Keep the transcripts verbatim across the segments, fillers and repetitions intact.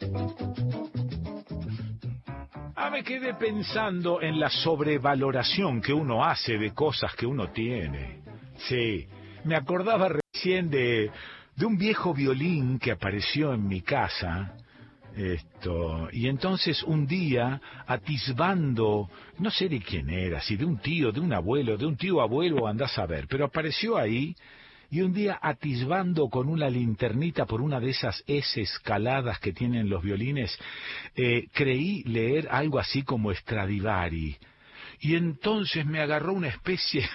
Ah, me quedé pensando en la sobrevaloración que uno hace de cosas que uno tiene. Sí, me acordaba recién de, de un viejo violín que apareció en mi casa. Esto, y entonces un día, atisbando, no sé de quién era, si de un tío, de un abuelo, de un tío abuelo, andás a ver, pero apareció ahí, y un día atisbando con una linternita por una de esas S escaladas que tienen los violines, eh, creí leer algo así como Stradivari. Y entonces me agarró una especie,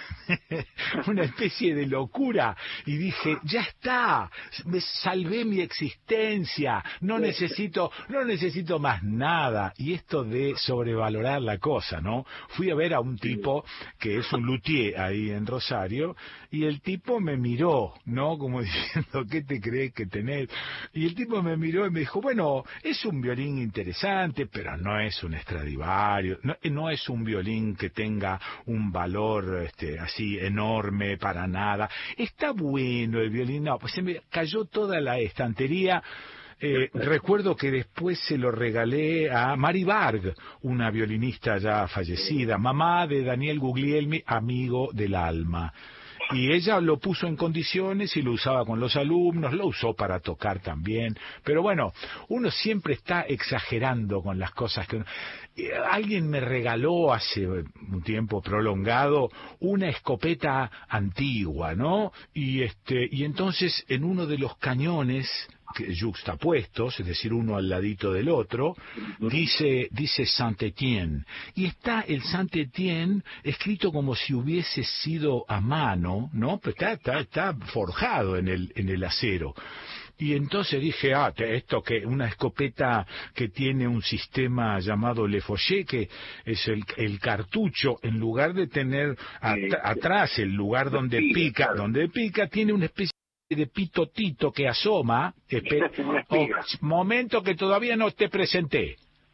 una especie de locura, y dije, ya está, me salvé mi existencia, no necesito, no necesito más nada. Y esto de sobrevalorar la cosa, ¿no? Fui a ver a un tipo que es un luthier ahí en Rosario, y el tipo me miró, ¿no? Como diciendo, ¿qué te crees que tenés? Y el tipo me miró y me dijo, bueno, es un violín interesante, pero no es un Stradivari, no, no es un violín que tenga un valor este, así enorme para nada. Está bueno el violín, no, pues se me cayó toda la estantería. Eh, recuerdo que después se lo regalé a Mari Varg, una violinista ya fallecida, mamá de Daniel Guglielmi, amigo del alma. Y ella lo puso en condiciones y lo usaba con los alumnos, lo usó para tocar también. Pero bueno, uno siempre está exagerando con las cosas que uno... Alguien me regaló hace un tiempo prolongado una escopeta antigua, ¿no? Y este, y entonces en uno de los cañones que, yuxtapuestos, es decir, uno al ladito del otro, dice dice Saint-Étienne, y está el Saint-Étienne escrito como si hubiese sido a mano, ¿no? Pero está, está, está forjado en el en el acero. Y entonces dije, ah, esto que una escopeta que tiene un sistema llamado Le Fauché, que es el, el cartucho, en lugar de tener at atrás el lugar donde pica, donde pica, tiene una especie de pitotito que asoma. Oh, momento que todavía no te presenté.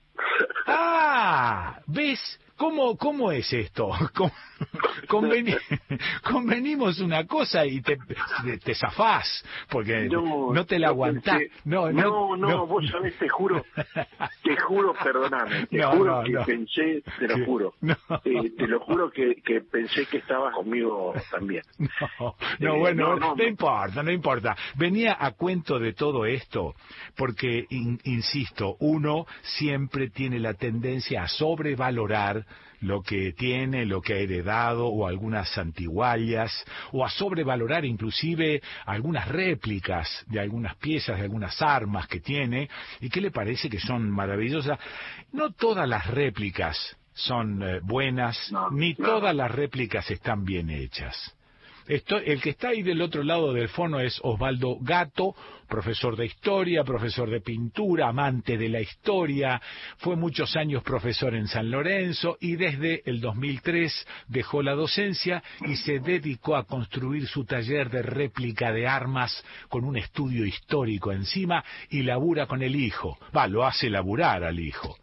Ah, ¿ves? ¿Cómo, cómo es esto? Conveni convenimos una cosa y te, te, te zafás, porque no, no te la aguantás. No, no, no, no, vos sabés, te juro, te juro, perdóname, te no, juro no, que no. pensé, te lo juro, no. eh, te lo juro que, que pensé que estabas conmigo también. No, no eh, bueno, no, no, no importa, no importa. Venía a cuento de todo esto, porque, in, insisto, uno siempre tiene la tendencia a sobrevalorar lo que tiene, lo que ha heredado, o algunas antiguallas, o a sobrevalorar inclusive algunas réplicas de algunas piezas, de algunas armas que tiene, y que le parece que son maravillosas. No todas las réplicas son eh, buenas, no, ni no. todas las réplicas están bien hechas. Esto, el que está ahí del otro lado del fono es Osvaldo Gatto, profesor de historia, profesor de pintura, amante de la historia, fue muchos años profesor en San Lorenzo y desde el dos mil tres dejó la docencia y se dedicó a construir su taller de réplica de armas con un estudio histórico encima y labura con el hijo, va, lo hace laburar al hijo.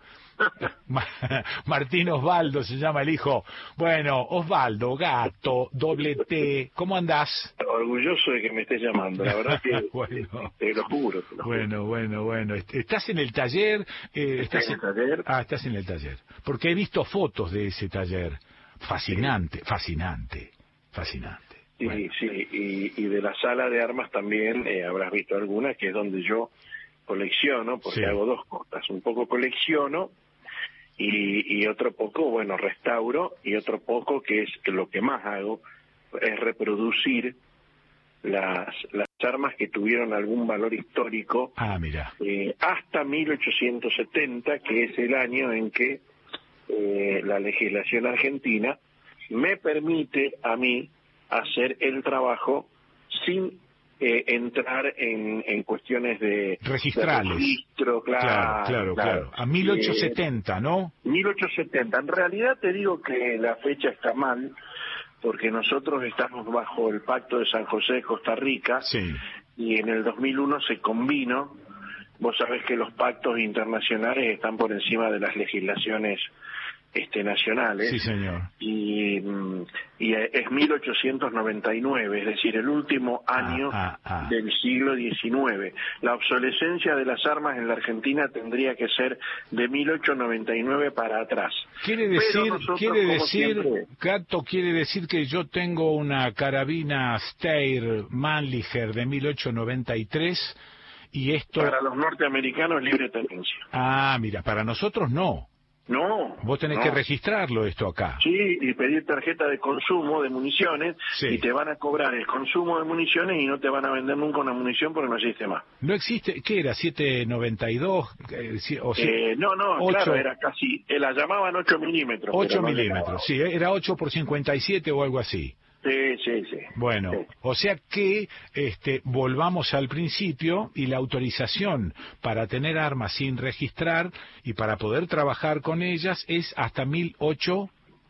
Martín Osvaldo se llama el hijo. Bueno, Osvaldo, Gato, doble T, ¿cómo andás? Orgulloso de que me estés llamando, la verdad que bueno, te, te lo juro. Te lo bueno, juro. bueno, bueno. ¿Estás en el taller? Eh, ¿Estás en el taller? Ah, estás en el taller. Porque he visto fotos de ese taller. Fascinante, sí. fascinante, fascinante. Sí, bueno. sí, y, y de la sala de armas también eh, habrás visto alguna, que es donde yo colecciono, porque sí. hago dos cosas. Un poco colecciono, Y, y otro poco, bueno, restauro, y otro poco que es que lo que más hago es reproducir las, las armas que tuvieron algún valor histórico ah, mira. Eh, hasta mil ochocientos setenta, que es el año en que eh, la legislación argentina me permite a mí hacer el trabajo sin Eh, entrar en, en cuestiones de registrales, de registro, claro, claro, claro, claro. A mil ochocientos setenta, eh, ¿no? mil ochocientos setenta. En realidad te digo que la fecha está mal, porque nosotros estamos bajo el Pacto de San José de Costa Rica, sí. y en el dos mil uno se convino. Vos sabés que los pactos internacionales están por encima de las legislaciones este, nacionales. Sí, señor. Y, y es mil ochocientos noventa y nueve, es decir, el último año ah, ah, ah. del siglo diecinueve. La obsolescencia de las armas en la Argentina tendría que ser de mil ochocientos noventa y nueve para atrás. Quiere decir, nosotros, quiere decir, siempre... Gato, quiere decir que yo tengo una carabina Steyr Mannlicher de mil ochocientos noventa y tres y esto... Para los norteamericanos libre tenencia. Ah, mira, para nosotros no. No. Vos tenés no. que registrarlo esto acá. Sí, y pedir tarjeta de consumo de municiones, sí. y te van a cobrar el consumo de municiones y no te van a vender nunca una munición porque no existe más. No existe, ¿qué era? ¿siete noventa y dos? Eh, o eh, no, no, ocho, claro, era casi, eh, la llamaban ocho milímetros. ocho no milímetros, sí, era ocho por cincuenta y siete o algo así. Sí, sí, sí. Bueno, sí. o sea que este, volvamos al principio y la autorización para tener armas sin registrar y para poder trabajar con ellas es hasta mil ochocientos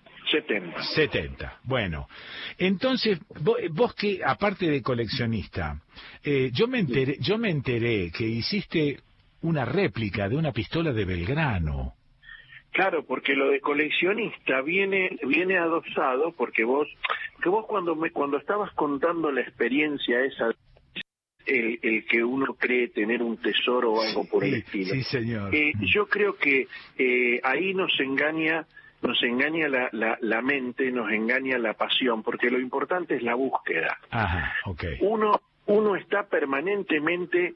setenta. Bueno, entonces, vos, vos que, aparte de coleccionista, eh, yo me enteré, yo me enteré que hiciste una réplica de una pistola de Belgrano. Claro, porque lo de coleccionista viene viene adosado porque vos que vos cuando me cuando estabas contando la experiencia esa el, el que uno cree tener un tesoro o algo por sí, el estilo. Sí, señor. Eh, yo creo que eh, ahí nos engaña nos engaña la, la, la mente, nos engaña la pasión, porque lo importante es la búsqueda. Ajá, okay. Uno uno está permanentemente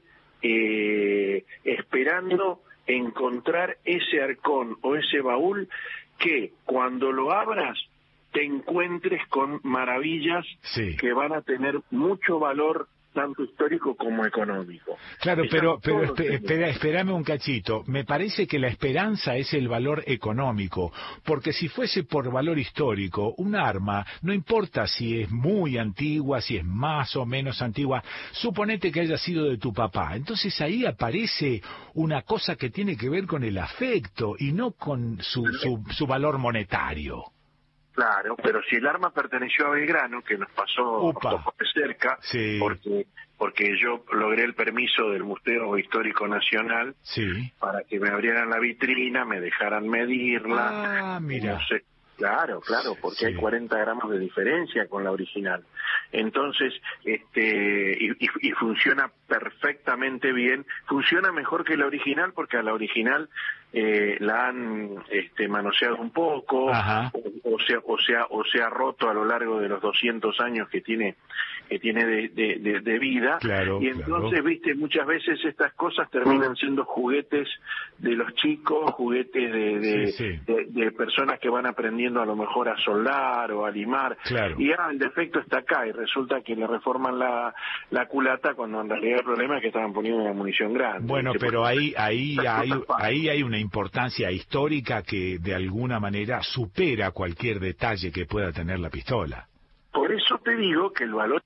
eh, esperando encontrar ese arcón o ese baúl que cuando lo abras te encuentres con maravillas sí. que van a tener mucho valor tanto histórico como económico. Claro, Están pero pero esp espera, espérame un cachito. Me parece que la esperanza es el valor económico, porque si fuese por valor histórico, un arma, no importa si es muy antigua, si es más o menos antigua, suponete que haya sido de tu papá. Entonces ahí aparece una cosa que tiene que ver con el afecto y no con su, su, su valor monetario. Claro, pero si el arma perteneció a Belgrano, que nos pasó un poco de cerca, sí. porque porque yo logré el permiso del Museo Histórico Nacional sí. para que me abrieran la vitrina, me dejaran medirla. Ah, mira. No sé. Claro, claro, porque sí. hay cuarenta gramos de diferencia con la original. Entonces, este, y, y, y funciona perfectamente bien. Funciona mejor que la original porque a la original eh, la han este, manoseado un poco, o, o, sea, o, sea, o se ha roto a lo largo de los doscientos años que tiene que tiene de, de, de, de vida. Claro, y entonces, claro. viste, muchas veces estas cosas terminan siendo juguetes de los chicos, juguetes de, de, sí, sí. de, de personas que van aprendiendo a lo mejor a soldar o a limar. Claro. Y ah, el defecto está acá y resulta que le reforman la, la culata cuando en realidad el problema es que estaban poniendo una munición grande. Bueno, ¿viste? pero ahí ahí hay, ahí hay una importancia histórica que de alguna manera supera cualquier detalle que pueda tener la pistola. Por eso te digo que el valor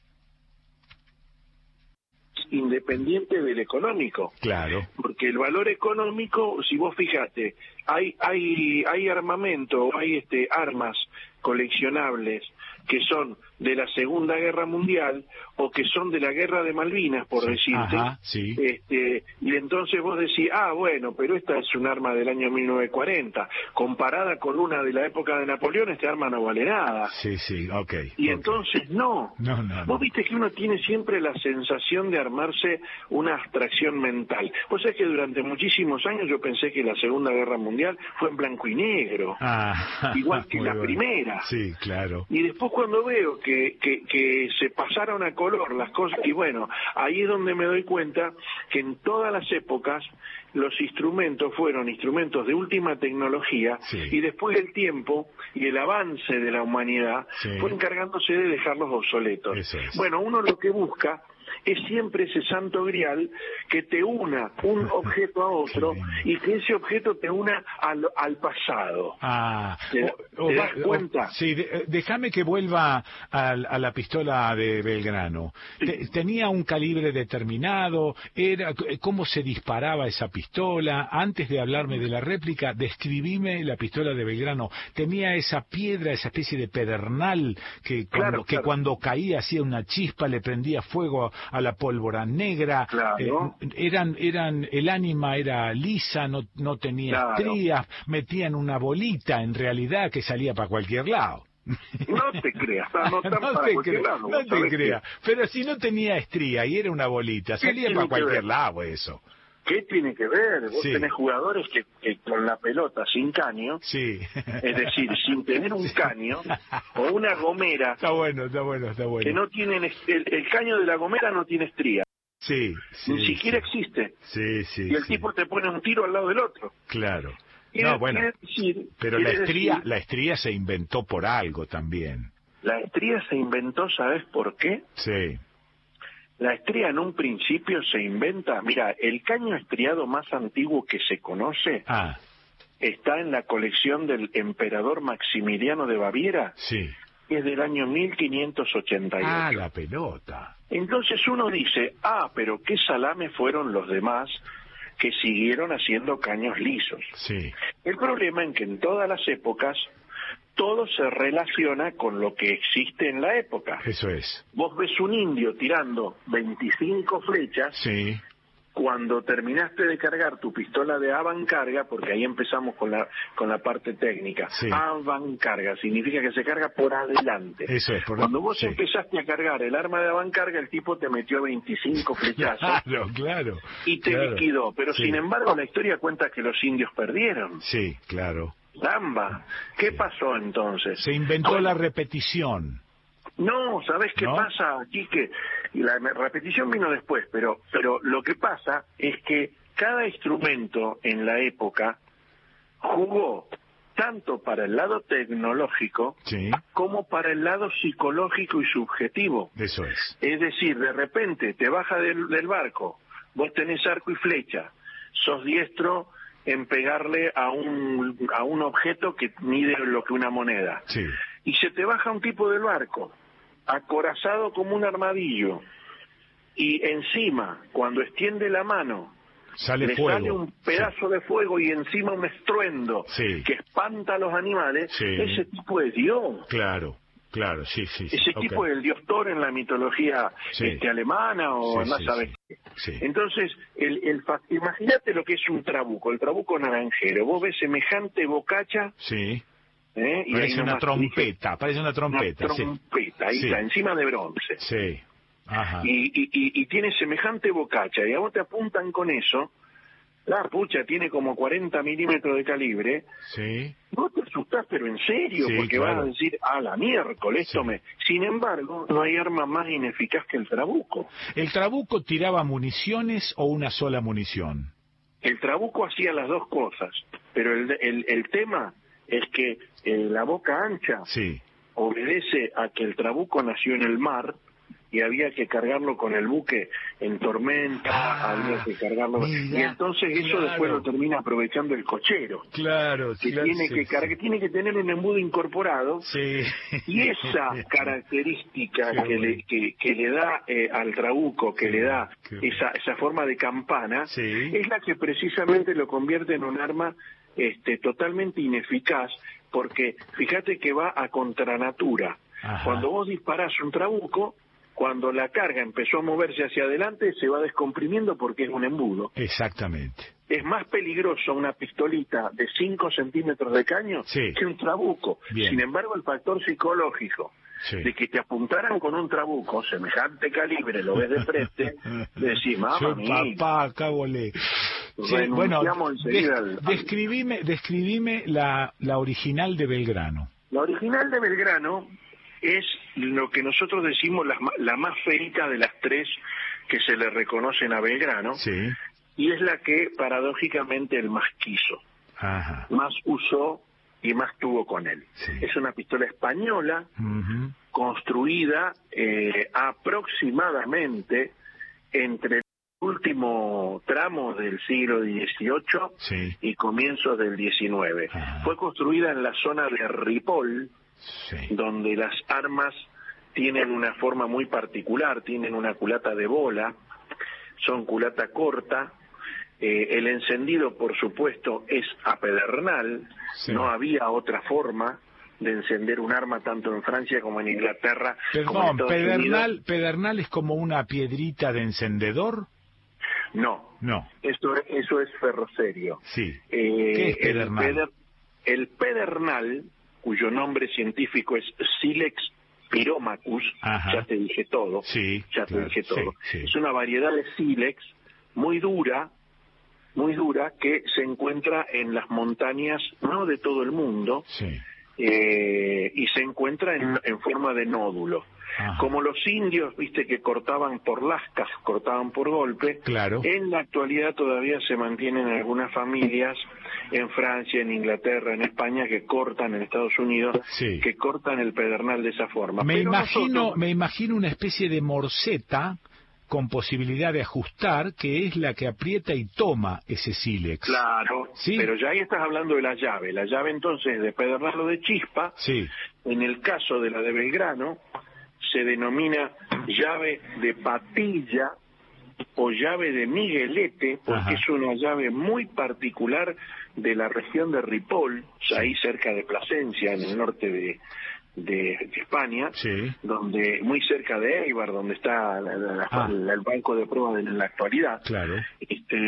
independiente del económico. Claro. Porque el valor económico, si vos fijate, hay hay hay armamento, hay este armas coleccionables que son de la Segunda Guerra Mundial o que son de la Guerra de Malvinas, por sí. decirte. Ajá, sí. este, y entonces vos decís, ah, bueno, pero esta es un arma del año mil novecientos cuarenta. Comparada con una de la época de Napoleón, este arma no vale nada. Sí, sí, ok. Y okay. entonces, no. No, no, no. Vos viste que uno tiene siempre la sensación de armarse una abstracción mental. Vos sabés que durante muchísimos años yo pensé que la Segunda Guerra Mundial fue en blanco y negro. Ah, igual que la bueno. primera. Sí, claro. Y después cuando veo que, que, que se pasaron a color las cosas, y bueno, ahí es donde me doy cuenta que en todas las épocas los instrumentos fueron instrumentos de última tecnología, sí. y después el tiempo y el avance de la humanidad sí. fue encargándose de dejarlos obsoletos. Eso es. Bueno, uno lo que busca es siempre ese santo grial que te una un objeto a otro y que ese objeto te una al, al pasado. Ah, ¿Te, o, te o, das cuenta? O, sí, de, déjame que vuelva a, a la pistola de Belgrano. Sí. Te, ¿Tenía un calibre determinado? Era ¿Cómo se disparaba esa pistola? Antes de hablarme de la réplica, describime la pistola de Belgrano. ¿Tenía esa piedra, esa especie de pedernal que cuando, claro, que claro. cuando caía hacía una chispa, le prendía fuego a la pólvora negra, claro. eh, eran, eran, el ánima era lisa, no, no tenía Claro. estrías, metían una bolita en realidad que salía para cualquier lado. No te creas, no, no, no para te, cualquier cre lado, no te creas, que... pero si no tenía estría y era una bolita, salía para cualquier lado eso. ¿Qué tiene que ver? Vos sí. tenés jugadores que, que con la pelota sin caño, sí. es decir, sin tener un caño o una gomera. Está bueno, está bueno, está bueno. Que no tienen, el, el caño de la gomera no tiene estría. Sí, sí. Ni siquiera sí. existe. Sí, sí. Y el sí. tipo te pone un tiro al lado del otro. Claro. Quiere, no, bueno, decir, pero la estría, decir, la estría se inventó por algo también. La estría se inventó, ¿sabes por qué? Sí. La estría en un principio se inventa, mira, el caño estriado más antiguo que se conoce ah. está en la colección del emperador Maximiliano de Baviera, sí. que es del año mil quinientos ochenta y ocho. Ah, la pelota. Entonces uno dice, ah, pero qué salame fueron los demás que siguieron haciendo caños lisos. Sí. El problema es que en todas las épocas todo se relaciona con lo que existe en la época. Eso es. Vos ves un indio tirando veinticinco flechas, sí. Cuando terminaste de cargar tu pistola de avancarga, porque ahí empezamos con la con la parte técnica, sí. avancarga significa que se carga por adelante. Eso es. Por Cuando vos sí. empezaste a cargar el arma de avancarga, el tipo te metió veinticinco flechazos. Claro, claro. Y te claro. liquidó, pero sí. sin embargo la historia cuenta que los indios perdieron. Sí, claro. Zamba. ¿Qué sí. pasó entonces? Se inventó bueno, la repetición. No, ¿sabés qué ¿No? pasa aquí? Que la repetición vino después, pero, pero lo que pasa es que cada instrumento en la época jugó tanto para el lado tecnológico sí. como para el lado psicológico y subjetivo. Eso es. Es decir, de repente te baja del, del barco, vos tenés arco y flecha, sos diestro en pegarle a un, a un objeto que mide lo que una moneda. Sí. Y se te baja un tipo del barco, acorazado como un armadillo, y encima, cuando extiende la mano, sale le fuego. sale un pedazo sí. de fuego y encima un estruendo sí. que espanta a los animales, sí. ese tipo es Dios. Claro, claro, sí, sí. sí. Ese okay. tipo es el dios Thor en la mitología sí. este, alemana o sí, no sí, sabes sí. qué. Sí. Entonces, el, el, imagínate lo que es un trabuco, el trabuco naranjero. Vos ves semejante bocacha. Sí. ¿Eh? Y parece una trompeta, dije, parece una trompeta. Una trompeta, sí. ahí sí. está, encima de bronce. Sí. Ajá. Y, y, y, y tiene semejante bocacha, y a vos te apuntan con eso, la pucha tiene como cuarenta milímetros de calibre. Sí. Vos te asustás, pero en serio, sí, porque claro. vas a decir, a la miércoles, esto sí. me... Sin embargo, no hay arma más ineficaz que el trabuco. ¿El trabuco tiraba municiones o una sola munición? El trabuco hacía las dos cosas, pero el, el, el tema es que eh, la boca ancha sí. obedece a que el trabuco nació en el mar y había que cargarlo con el buque en tormenta, ah, había que cargarlo, mira, y entonces eso claro. después lo termina aprovechando el cochero. Claro, que claro, tiene sí, que cargar, sí. tiene que tener un embudo incorporado, sí. y esa característica Qué que, bueno. le, que, que le da eh, al trabuco, que Qué le da bueno. esa, esa forma de campana, sí. es la que precisamente lo convierte en un arma este, totalmente ineficaz, porque fíjate que va a contranatura. Ajá. Cuando vos disparás un trabuco, cuando la carga empezó a moverse hacia adelante, se va descomprimiendo porque es un embudo. Exactamente. Es más peligroso una pistolita de cinco centímetros de caño sí. que un trabuco. Bien. Sin embargo, el factor psicológico sí. de que te apuntaran con un trabuco semejante calibre, lo ves de frente, de decir, mamá mía, papá, acá volé. Sí, bueno, des, al... describime, describime la, la original de Belgrano. La original de Belgrano es lo que nosotros decimos la, la más feita de las tres que se le reconocen a Belgrano, sí. y es la que paradójicamente el más quiso, Ajá. más usó y más tuvo con él. Sí. Es una pistola española, uh-huh. construida eh, aproximadamente entre el último tramo del siglo dieciocho sí. y comienzos del diecinueve. Ajá. Fue construida en la zona de Ripoll, sí. donde las armas tienen una forma muy particular, tienen una culata de bola, son culata corta, eh, el encendido por supuesto es a pedernal, sí. no había otra forma de encender un arma tanto en Francia como en Inglaterra. Perdón, como en Estados pedernal, Unidos. ¿pedernal es como una piedrita de encendedor? No, no. Eso, eso es ferrocerio. Sí. Eh, ¿Qué es pedernal? El, peder, el pedernal, cuyo nombre científico es Silex pyromachus, Ajá. ya te dije todo, sí, ya te claro, dije todo. Sí, sí. Es una variedad de sílex muy dura, muy dura, que se encuentra en las montañas, no de todo el mundo, Sí. eh, y se encuentra en, en forma de nódulo. Ajá. Como los indios, viste, que cortaban por lascas, cortaban por golpe, Claro. en la actualidad todavía se mantienen algunas familias en Francia, en Inglaterra, en España, que cortan, en Estados Unidos, Sí. que cortan el pedernal de esa forma. Me Pero imagino, nosotros... me imagino una especie de morceta con posibilidad de ajustar, que es la que aprieta y toma ese sílex. Claro, ¿Sí? pero ya ahí estás hablando de la llave. La llave entonces de pedernal o de chispa, Sí. en el caso de la de Belgrano, se denomina llave de patilla o llave de Miguelete, porque Ajá. es una llave muy particular de la región de Ripoll, Sí. ahí cerca de Plasencia, en el norte de, de, de España, Sí. donde muy cerca de Eibar, donde está la, la, Ah. la, el banco de pruebas en la actualidad. Claro. Este,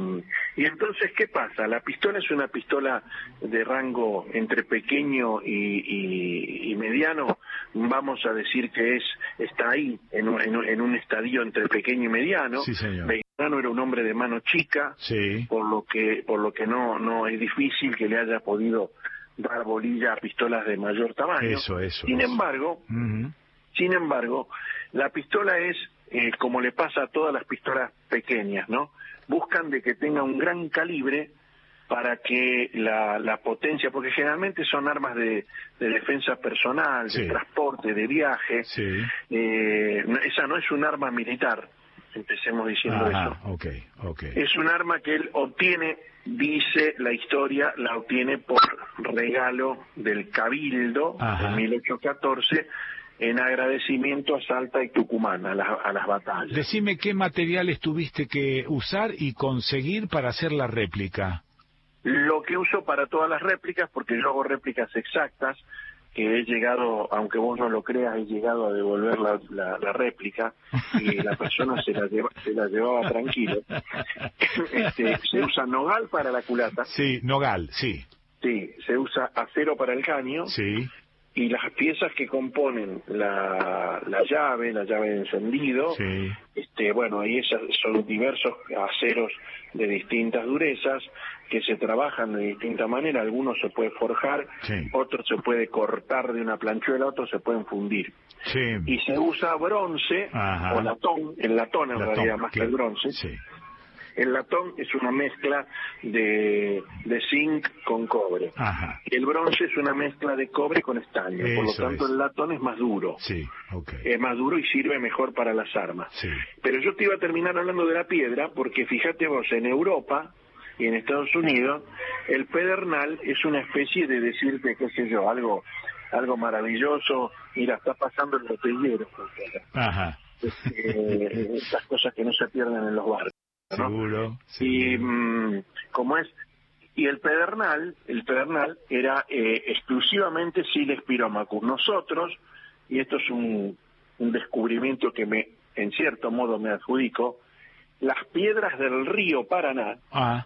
y entonces, ¿qué pasa? La pistola es una pistola de rango entre pequeño y, y, y mediano. Vamos a decir que es está ahí, en un, en un, en un estadio entre pequeño y mediano. Sí, señor. Belgrano era un hombre de mano chica, Sí. por lo que por lo que no no es difícil que le haya podido dar bolilla a pistolas de mayor tamaño. Eso, eso. Sin eso. embargo, Uh-huh. sin embargo, la pistola es, eh, como le pasa a todas las pistolas pequeñas, ¿no? Buscan de que tenga un gran calibre para que la, la potencia, porque generalmente son armas de, de defensa personal, Sí. de transporte, de viaje. Sí. Eh, no- esa no es un arma militar, empecemos diciendo Ajá, eso. ok, ok. Es un arma que él obtiene, dice la historia, la obtiene por regalo del Cabildo Ajá. en mil ochocientos catorce en agradecimiento a Salta y Tucumán, a, la- a las batallas. Decime qué materiales tuviste que usar y conseguir para hacer la réplica. Lo que uso para todas las réplicas, porque yo hago réplicas exactas, que he llegado, aunque vos no lo creas, he llegado a devolver la, la, la réplica y la persona se la, lleva, se la llevaba tranquilo. Este, se usa nogal para la culata, Sí, nogal, sí. sí, se usa acero para el caño, Sí. y las piezas que componen la, la llave, la llave de encendido, Sí. este, bueno, ahí esas son diversos aceros de distintas durezas que se trabajan de distinta manera. Algunos se puede forjar, Sí. otros se puede cortar de una planchuela, otros se pueden fundir. Sí. Y se usa bronce, Ajá. o latón, el latón en Latón, realidad más que el claro. bronce. Sí. El latón es una mezcla de, de zinc con cobre. Ajá. El bronce es una mezcla de cobre con estaño, por lo Eso tanto es. el latón es más duro. Sí, ok. Es más duro y sirve mejor para las armas. Sí. Pero yo te iba a terminar hablando de la piedra, porque fíjate vos, en Europa y en Estados Unidos, el pedernal es una especie de decirte, qué sé yo, algo algo maravilloso. Mira, está pasando el botellero. Ajá. Eh, estas cosas que no se pierden en los barcos, ¿no? Seguro. Y seguro. mm, como es, y el pedernal, el pedernal era eh, exclusivamente Silex pyromachus. Nosotros, y esto es un, un descubrimiento que me, en cierto modo me adjudico, las piedras del río Paraná Ah,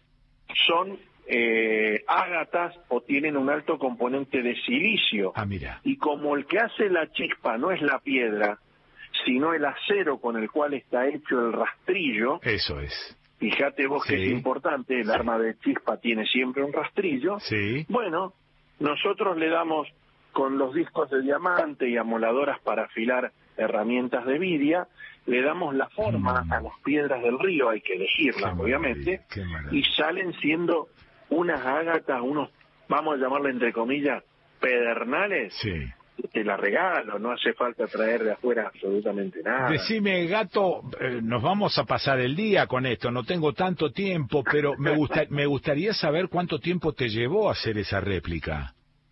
son eh, ágatas o tienen un alto componente de silicio. ah, mira. Y como el que hace la chispa no es la piedra, sino el acero con el cual está hecho el rastrillo, Eso es. fíjate vos que Sí. es importante, el Sí. arma de chispa tiene siempre un rastrillo. Sí. Bueno, nosotros le damos con los discos de diamante y amoladoras para afilar herramientas de vidia, le damos la forma Mm. a las piedras del río, hay que elegirlas Qué obviamente, maravilla, qué maravilla. y salen siendo unas ágatas, unos, vamos a llamarle entre comillas, pedernales. Sí. Te la regalo, no hace falta traer de afuera absolutamente nada. Decime, Gato, eh, nos vamos a pasar el día con esto, no tengo tanto tiempo, pero me, gusta, me gustaría saber cuánto tiempo te llevó hacer esa réplica.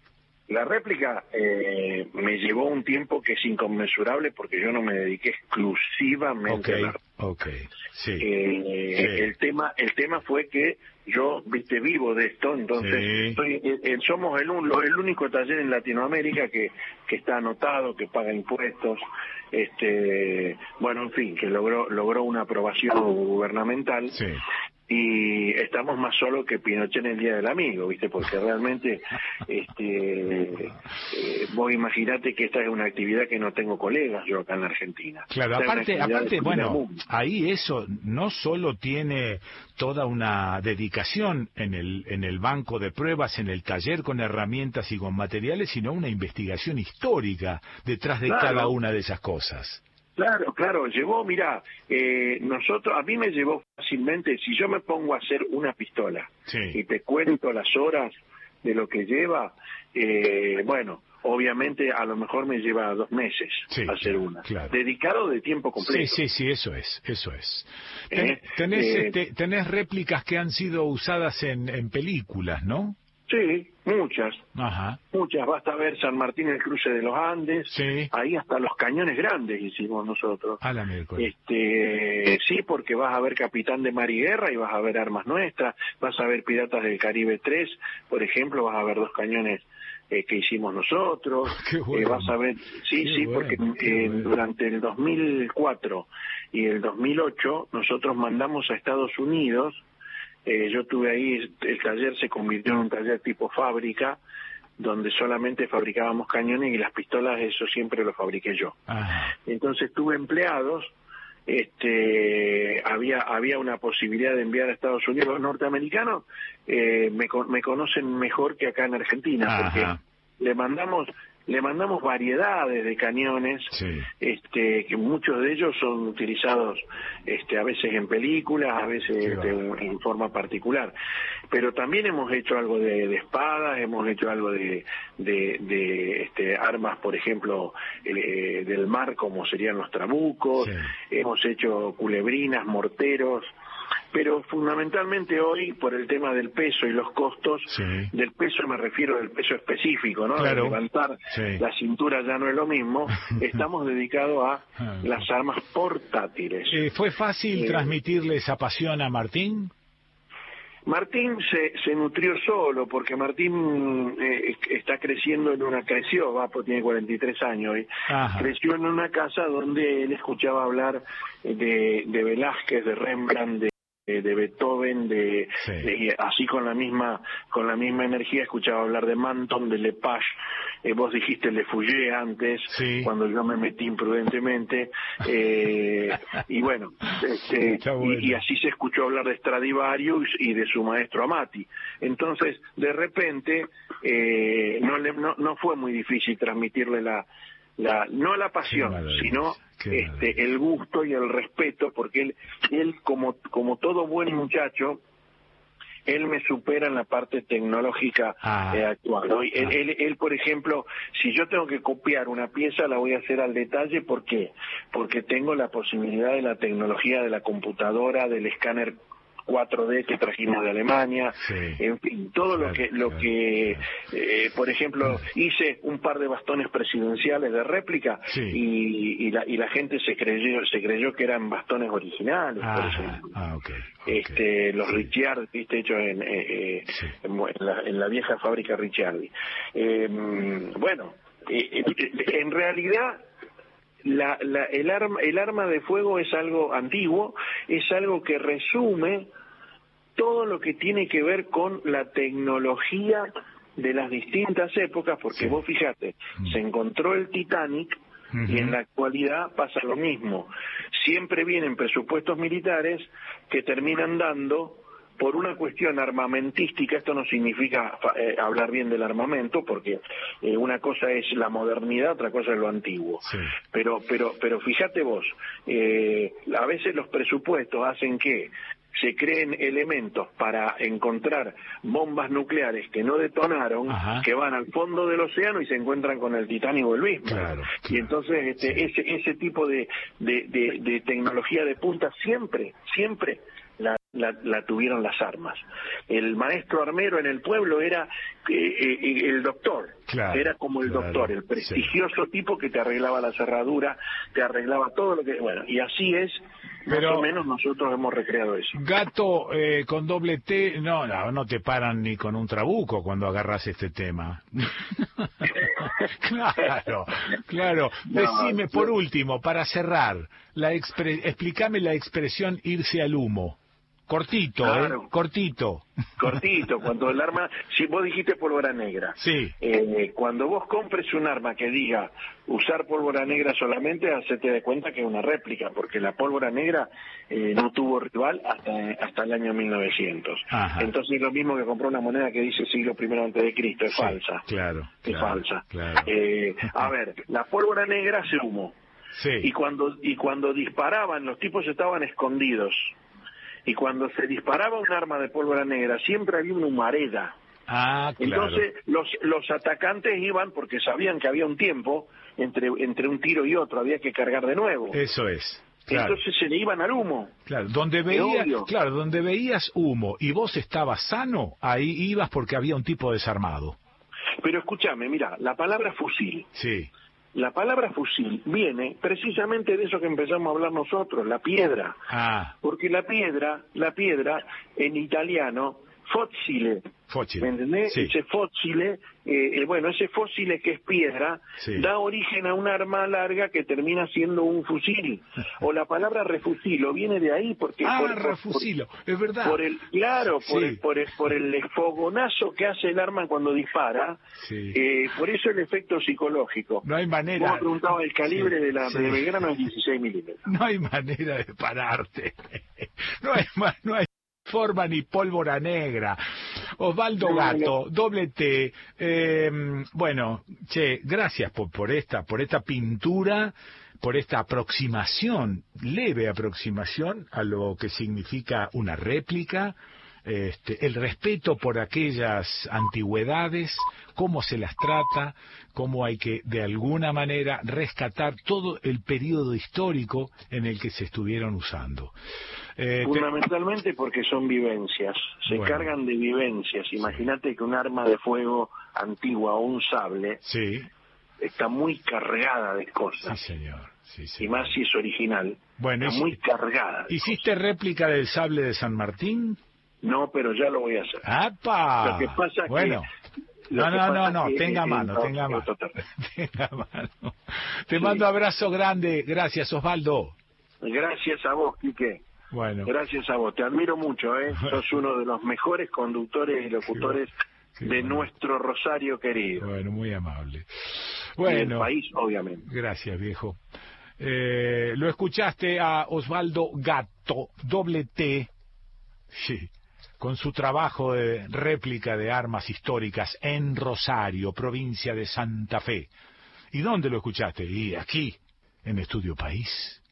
La réplica eh, me llevó un tiempo que es inconmensurable porque yo no me dediqué exclusivamente okay, a la réplica. Okay, sí, eh, sí. El tema el tema fue que yo, viste, vivo de esto, entonces Sí. soy, eh, eh, somos el, un- el único taller en Latinoamérica que, que está anotado, que paga impuestos, este bueno, en fin, que logró logró una aprobación gubernamental. Sí. Y estamos más solos que Pinochet en el Día del Amigo, ¿viste? Porque realmente, este, eh, vos imaginate que esta es una actividad que no tengo colegas yo acá en la Argentina. Claro, Esta es una aparte, actividad aparte, de primer bueno, mundo. ahí eso no solo tiene toda una dedicación en el en el banco de pruebas, en el taller con herramientas y con materiales, sino una investigación histórica detrás de Claro. cada una de esas cosas. Claro, claro, llevó, mira, eh, nosotros, a mí me llevó fácilmente, si yo me pongo a hacer una pistola Sí. y te cuento las horas de lo que lleva, eh, bueno, obviamente a lo mejor me lleva dos meses Sí, hacer claro, una, claro. dedicado de tiempo completo. Sí, sí, sí, eso es, eso es. Ten- Eh, tenés, eh, este, tenés réplicas que han sido usadas en, en películas, ¿no? Sí, muchas, Ajá. muchas. Basta ver San Martín, el cruce de los Andes, Sí. ahí hasta los cañones grandes hicimos nosotros. A la miércoles. Este, sí, porque vas a ver Capitán de Mar y Guerra y vas a ver Armas Nuestras, vas a ver Piratas del Caribe tres, por ejemplo, vas a ver dos cañones eh, que hicimos nosotros. Qué bueno. Eh, vas a ver, sí, Qué sí, bueno, porque qué eh, bueno. durante el dos mil cuatro y el dos mil ocho nosotros mandamos a Estados Unidos. Eh, yo tuve ahí, el taller se convirtió en un taller tipo fábrica, donde solamente fabricábamos cañones y las pistolas, eso siempre lo fabriqué yo. Ajá. Entonces tuve empleados, este, había había una posibilidad de enviar a Estados Unidos. Los norteamericanos eh, me, con- me conocen mejor que acá en Argentina, porque Ajá. le mandamos le mandamos variedades de cañones, Sí. este, que muchos de ellos son utilizados este, a veces en películas, a veces Qué este, bárbaro. en forma particular. Pero también hemos hecho algo de, de espadas, hemos hecho algo de, de, de, este, armas, por ejemplo, eh, del mar, como serían los trabucos, Sí. hemos hecho culebrinas, morteros. Pero fundamentalmente hoy, por el tema del peso y los costos, Sí. del peso me refiero del peso específico, ¿no? Claro. De levantar Sí. la cintura ya no es lo mismo, estamos dedicados a Ah, las armas portátiles. Eh, ¿Fue fácil Eh, transmitirle esa pasión a Martín? Martín se, se nutrió solo, porque Martín eh, está creciendo en una, creció, va, pues tiene cuarenta y tres años, y Ajá. creció en una casa donde él escuchaba hablar de, de Velázquez, de Rembrandt, de de de Beethoven, de, Sí. de- así con la misma con la misma energía escuchaba hablar de Manton, de Lepage. Eh, vos dijiste Le Fouillé antes, Sí. cuando yo me metí imprudentemente, eh, y bueno, este, Está bueno. y, y así se escuchó hablar de Stradivarius y de su maestro Amati. Entonces, de repente, eh, no, le, no, no fue muy difícil transmitirle la, la no la pasión, maravilla, sino qué este, maravilla. el gusto y el respeto, porque él, él como, como todo buen muchacho, él me supera en la parte tecnológica Ah. eh, actual, ¿no? Y él, Ah. él, él, por ejemplo, si yo tengo que copiar una pieza, la voy a hacer al detalle. ¿Por qué? Porque tengo la posibilidad de la tecnología de la computadora, del escáner cuatro D que trajimos de Alemania, Sí. en fin, todo Claro, lo que, lo claro, que claro. eh, por ejemplo, hice un par de bastones presidenciales de réplica Sí. y, y, la, y la gente se creyó, se creyó que eran bastones originales, por Ah, ejemplo. ah, ok. Este, ok. los Sí. Ricciardi, viste, hechos en, eh, eh, Sí. en, en la, en la vieja fábrica Ricciardi. Eh, bueno, eh, eh, en realidad la, la, el, arma, el arma de fuego es algo antiguo, es algo que resume todo lo que tiene que ver con la tecnología de las distintas épocas, porque Sí. vos fíjate, Mm. se encontró el Titanic Ujú. y en la actualidad pasa lo mismo. Siempre vienen presupuestos militares que terminan dando por una cuestión armamentística. Esto no significa eh, hablar bien del armamento, porque eh, una cosa es la modernidad, otra cosa es lo antiguo. Sí. Pero, pero, pero fíjate vos, eh, a veces los presupuestos hacen que se creen elementos para encontrar bombas nucleares que no detonaron, Ajá. que van al fondo del océano y se encuentran con el Titanic o el Bismarck. Claro, Y claro. entonces este, Sí. ese ese tipo de, de, de, de tecnología de punta siempre, siempre la la, la tuvieron las armas. El maestro armero en el pueblo era eh, eh, el doctor, claro, era como el claro, doctor, el prestigioso sí. tipo que te arreglaba la cerradura, te arreglaba todo lo que... Bueno, y así es, Pero, más o menos nosotros hemos recreado eso. Gato eh, con doble T, no, no, no te paran ni con un trabuco cuando agarras este tema. Claro, claro. No, Decime, no. por último, para cerrar, la expre- explícame la expresión irse al humo. Cortito, claro. ¿eh? Cortito. Cortito, cuando el arma... Si vos dijiste pólvora negra. Sí. Eh, cuando vos compres un arma que diga usar pólvora negra solamente, hacete de cuenta que es una réplica, porque la pólvora negra eh, no tuvo rival hasta hasta el año mil novecientos. Ajá. Entonces es lo mismo que comprar una moneda que dice siglo primero antes de Cristo, es sí, falsa. Claro. Es claro, falsa. Claro. Eh, a ver, la pólvora negra hace humo. Sí. Y cuando, y cuando disparaban, los tipos estaban escondidos. Y cuando se disparaba un arma de pólvora negra, siempre había una humareda. Ah, claro. Entonces, los, los atacantes iban, porque sabían que había un tiempo, entre, entre un tiro y otro, había que cargar de nuevo. Eso es. Claro. Entonces se le iban al humo. Claro, donde veías, claro, donde veías humo y vos estabas sano, ahí ibas porque había un tipo desarmado. Pero escúchame, mira, la palabra fusil. Sí. La palabra fusil viene precisamente de eso que empezamos a hablar nosotros, la piedra. Ah. Porque la piedra, la piedra en italiano, fossile. Fóssil. ¿Me entendés? Sí. Ese fósile, eh, bueno, ese fósile que es piedra, sí. da origen a un arma larga que termina siendo un fusil. O la palabra refusilo viene de ahí porque... Ah, por, por, refusilo, por, es verdad. Por el, claro, sí. por, el, por, el, por el fogonazo que hace el arma cuando dispara, sí. eh, por eso el efecto psicológico. No hay manera... Vos preguntabas el calibre sí. de la sí. de Belgrano es dieciséis milímetros. No hay manera de pararte. No hay, no hay forma ni pólvora negra. Osvaldo Gato, doble T, eh, bueno, che, gracias por, por esta, por esta pintura, por esta aproximación, leve aproximación a lo que significa una réplica, este, el respeto por aquellas antigüedades, cómo se las trata, cómo hay que de alguna manera rescatar todo el periodo histórico en el que se estuvieron usando. Eh, Fundamentalmente porque son vivencias, se bueno. cargan de vivencias. Imagínate sí. que un arma de fuego antigua o un sable sí. está muy cargada de cosas. Sí, señor. Sí, señor. Y más si es original, bueno, está muy cargada. ¿Hiciste cosas. réplica del sable de San Martín? No, pero ya lo voy a hacer. ¡Apa! Lo que pasa es bueno. que... No, no, no, no, tenga mano, tenga mano. Tenga mano. Te sí. mando abrazo grande. Gracias, Osvaldo. Gracias a vos, Quique. Bueno. Gracias a vos, te admiro mucho, ¿eh? Sos uno de los mejores conductores y locutores qué, qué de bueno. nuestro Rosario querido. Bueno, muy amable. Bueno. Y del país, obviamente. Gracias, viejo. Eh, lo escuchaste a Osvaldo Gato, doble T, sí, con su trabajo de réplica de armas históricas en Rosario, provincia de Santa Fe. ¿Y dónde lo escuchaste? Y aquí, en Estudio País.